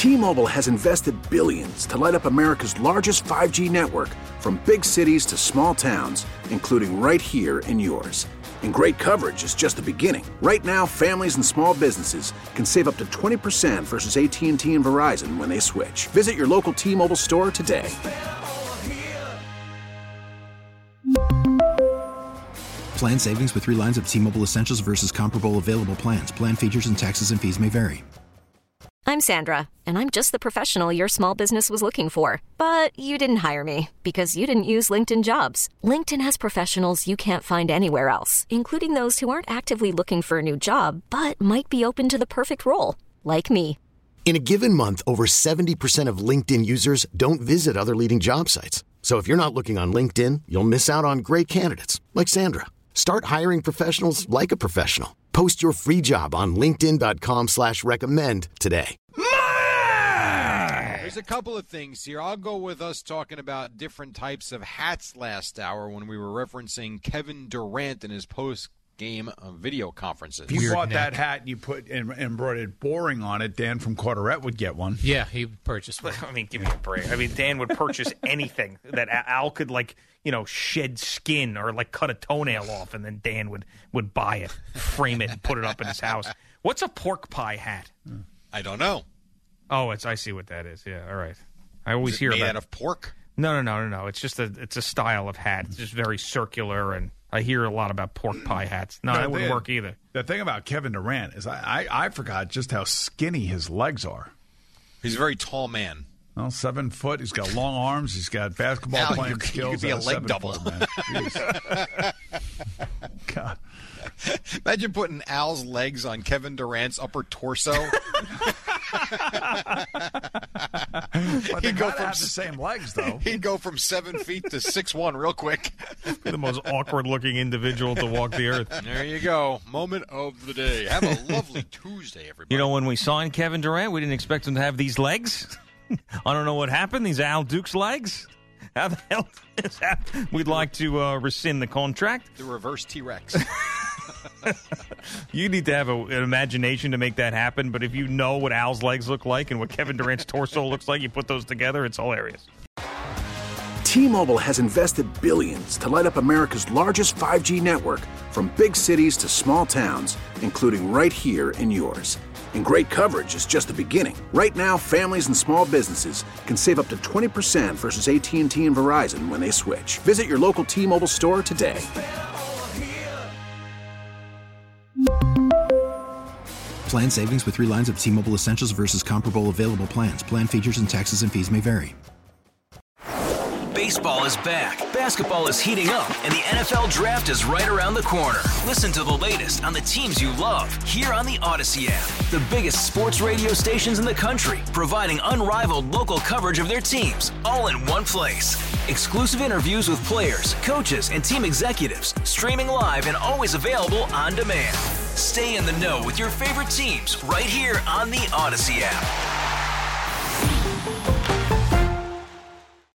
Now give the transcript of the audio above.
T-Mobile has invested billions to light up America's largest 5G network, from big cities to small towns, including right here in yours. And great coverage is just the beginning. Right now, families and small businesses can save up to 20% versus AT&T and Verizon when they switch. Visit your local T-Mobile store today. Plan savings with 3 lines of T-Mobile Essentials versus comparable available plans. Plan features and taxes and fees may vary. I'm Sandra, and I'm just the professional your small business was looking for. But you didn't hire me because you didn't use LinkedIn Jobs. LinkedIn has professionals you can't find anywhere else, including those who aren't actively looking for a new job, but might be open to the perfect role, like me. In a given month, over 70% of LinkedIn users don't visit other leading job sites. So if you're not looking on LinkedIn, you'll miss out on great candidates, like Sandra. Start hiring professionals like a professional. Post your free job on linkedin.com/recommend today. There's a couple of things here. I'll go with us talking about different types of hats last hour when we were referencing Kevin Durant and his post-game video conferences. If you bought that hat and you put embroidered boring on it, Dan from Carteret would get one. Yeah, he purchased one. I mean, give me a break. I mean, Dan would purchase anything that Al could, like, shed skin or, like, cut a toenail off, and then Dan would buy it, frame it, and put it up in his house. What's a pork pie hat? I don't know. Oh, I see what that is. Yeah, all right. I always hear made about out of pork? No. It's just it's a style of hat. It's just very circular, and I hear a lot about pork pie hats. No, that wouldn't work either. The thing about Kevin Durant is I forgot just how skinny his legs are. He's a very tall man. Well, 7 foot. He's got long arms. He's got basketball playing skills. He could be a leg double. God. Imagine putting Al's legs on Kevin Durant's upper torso. But they gotta have the same legs, though. He'd go from 7 feet to 6'1" real quick. The most awkward-looking individual to walk the earth. There you go. Moment of the day. Have a lovely Tuesday, everybody. When we signed Kevin Durant, we didn't expect him to have these legs. I don't know what happened. These Al Dukes legs? How the hell is that? We'd like to rescind the contract. The reverse T-Rex. You need to have an imagination to make that happen, but if you know what Al's legs look like and what Kevin Durant's torso looks like, you put those together, it's hilarious. T-Mobile has invested billions to light up America's largest 5G network, from big cities to small towns, including right here in yours. And great coverage is just the beginning. Right now, families and small businesses can save up to 20% versus AT&T and Verizon when they switch. Visit your local T-Mobile store today. Plan savings with 3 lines of T-Mobile Essentials versus comparable available plans. Plan features and taxes and fees may vary. Baseball is back, basketball is heating up, and the NFL Draft is right around the corner. Listen to the latest on the teams you love here on the Odyssey app. The biggest sports radio stations in the country, providing unrivaled local coverage of their teams, all in one place. Exclusive interviews with players, coaches, and team executives, streaming live and always available on demand. Stay in the know with your favorite teams right here on the Odyssey app.